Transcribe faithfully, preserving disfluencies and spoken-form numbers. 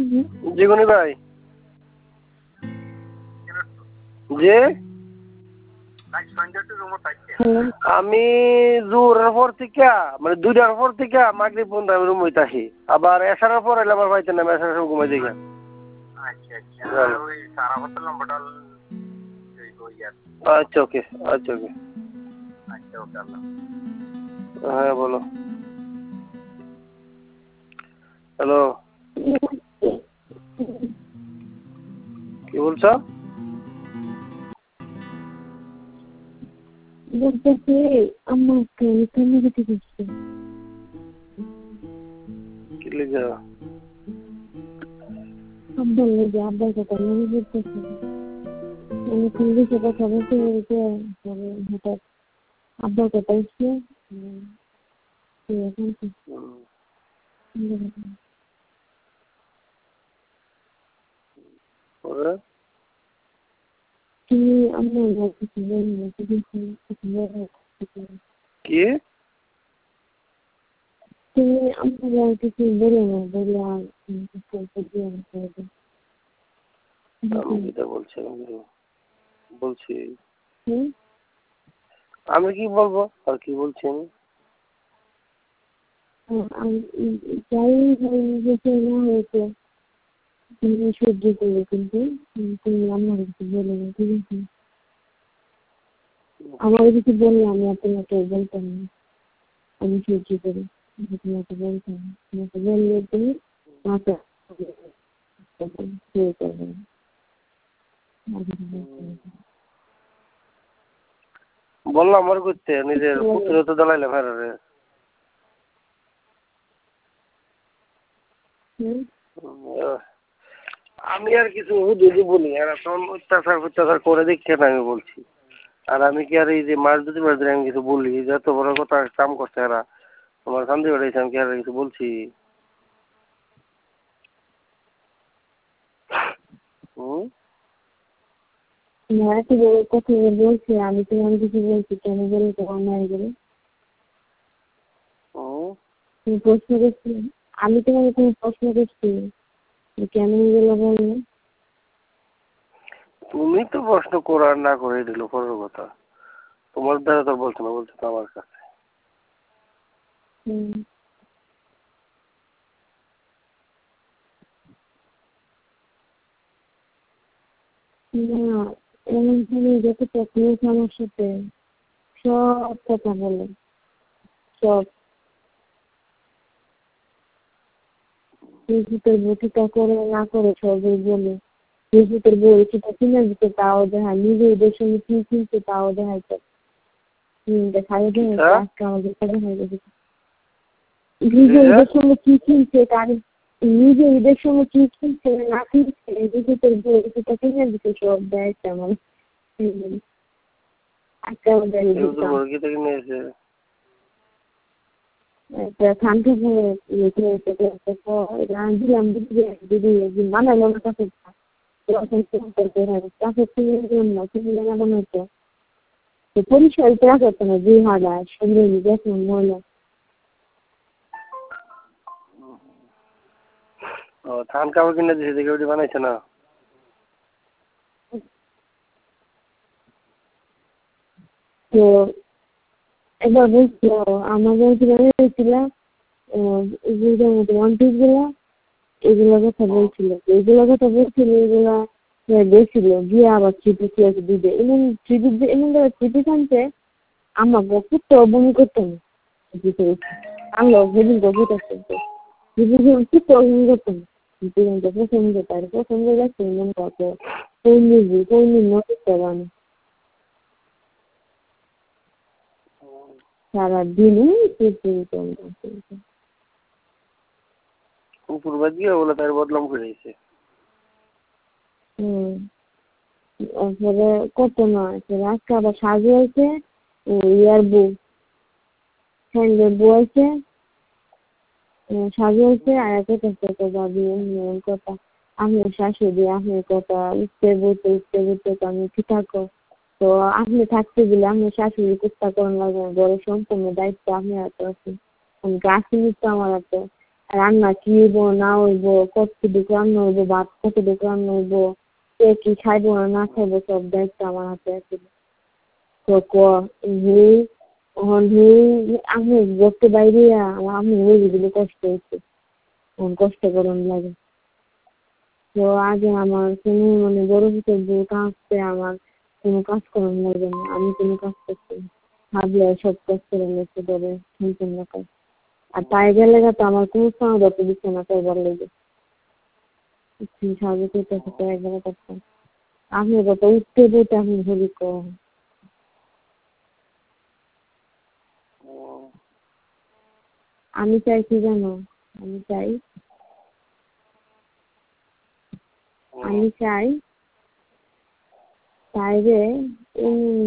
জীবনী ভাই যে আমি জোরের পর থেকে মানে দুইটার পর থেকে মাগরিব পর্যন্ত আমি রুম হইতে আসি, আবার এসার পর এলে আমার পাইতেন না, এসার সময় ঘুমাই দেখি। আচ্ছা ওকে, আচ্ছা ওকে, হ্যাঁ বলো। হ্যালো, কি বলছো? বলতেছি আমাকে কেমন যেতে দিচ্ছে? কি লিখা? আব্বার লেগে আব্বার কথা মনে পড়তেছে। আমি পুলিশে কথা বলতে বলতে হঠাৎ আব্বার কথা এসছে। তুমি আমার কিছু বলবো? কি তুমি আমার কিছু বলো না, বলে আর আমি কি বলছি? বলছি আমি কি বলবো আর কি বলছি আমি? যাই নিজেকে না হয়েছে তুমি সহ্য করবে, কিন্তু তুমি আমার কিছু বলে না, ঠিক আছে? আমার কিছু বললে আমি আপনাকে বলতাম না, আমি সহ্য করি, তোমাকে বলতাম। তোমাকে বললে তুমি মাথা করবে। বললাম আমার করতে নিজের পুত্র তো জ্বালাইলে ফেরারে। আমি আর কিছু যদি বলি আর এখন অত্যাচার অত্যাচার করে দেখছে না, আমি বলছি। আর আমি কি আর এই যে মাস দুটি মাস ধরে আমি কিছু বলি, যত বড় কথা কাম করছে এরা, তোমার শান্তি বাড়াইছে, আমি কি আর কিছু বলছি? হম এত বড় কথা বলছে, আমি তোমার কিছু বলছি কেন বলে তোমার মায়ের বলে তুমি প্রশ্ন করছি? আমি তোমাকে তুমি প্রশ্ন করছি কেন গেলে বললো? তুমি তো প্রশ্ন করার না করে দিল পরের কথা, তোমার দ্বারা তো বলছো না, বলছো তো আমার কাছে। হম না, এমন ভাবে যত টেকনিক আমার সাথে সব কথা বলে, সব ফেসবুকের বটিটা করে না করে সবই বলে। ফেসবুকের বইটা কিনে দিতে তাও দেখায়, নিজে ওদের সঙ্গে কি কিনছে তাও দেখাইতে দেখাই দেয়। আজকে আমাদের দেখাই গেছে নিজে ওদের সঙ্গে কি কিনছে, তার নিজে ওদের সঙ্গে কি কিনছে না কিনছে ফেসবুকের বইটা কিনে দিতে সব দেয় তেমন। আজকে আমাদের ঠান্ডা দিলাম দিদি বানালো না কাছে বানাইতো পরিষ্কার করা করতো না, দুই হাজার সঙ্গে দেখুন মহিলা ধান কাপড় কিনে দিয়েছে দেখে ওটি বানাইছে না। তো একবার বলছিল আমাদের হয়েছিল ওয়ান পিস গুলা, এগুলোর কথা বলছিল এগুলোর কথা বলছিল এগুলা দেখছিল গিয়ে আবার থ্রিপি আছে দুধে এমন থ্রিপি এমন ধরো থ্রিপি আনতে আমার বহুত বমি করতো না আনলো যেদিন গভীর আসতে খুব বমি করতো না পছন্দ তার পছন্দ লাগছে মনে করতো পৌর্ণিজি পৌর্ণির নজর করানো সারাদিনই উপরবাদ দিয়ে বলে তার বদলাম করেছে। হম কত না আজকে আবার সাজু হয়েছে ইয়ার বউ ফ্রেন্ডের বউ আছে সাজু হয়েছে আর একটা কথা দাবি কথা আমি শাশুড়ি আপনি কথা উঠতে বলতে উঠতে বলতে আমি ঠিক থাকো তো আপনি থাকতে গেলে আপনি শাশুড়ি চেষ্টা করেন লাগবে বড় সম্পূর্ণ দায়িত্ব আপনি হাতে আছেন গাছ নিতে আমার হাতে রান্না কি হইব না হইব, কতটুকু রান্না হইব, ভাত কতটুকু রান্না হইব, কে কি খাইব না না খাইব সব দায়িত্ব আমার হাতে আছে। তো ক হে ওহন হে আমি ঘুরতে বাইরে আমার আমি হয়ে গেলে কষ্ট হচ্ছে, তখন কষ্ট করার লাগে। তো আগে আমার কোনো মানে বড় ভিতর যে কাজতে আমার কোনো কাজ করার লাগে না, আমি কোনো কাজ করছি না, ভাবলে সব কাজ করে নিতে ধরে সম্পূর্ণ কাজ। আর তাই গেলে তো আমার কোনো সময় যত দিচ্ছে না করবার লেগে সাহায্য করতে তাই গেলে করতাম। আপনি কত উঠতে বইতে আপনি ভুলি কম। আমি চাই কি জানো, আমি চাই আমি চাই বাইরে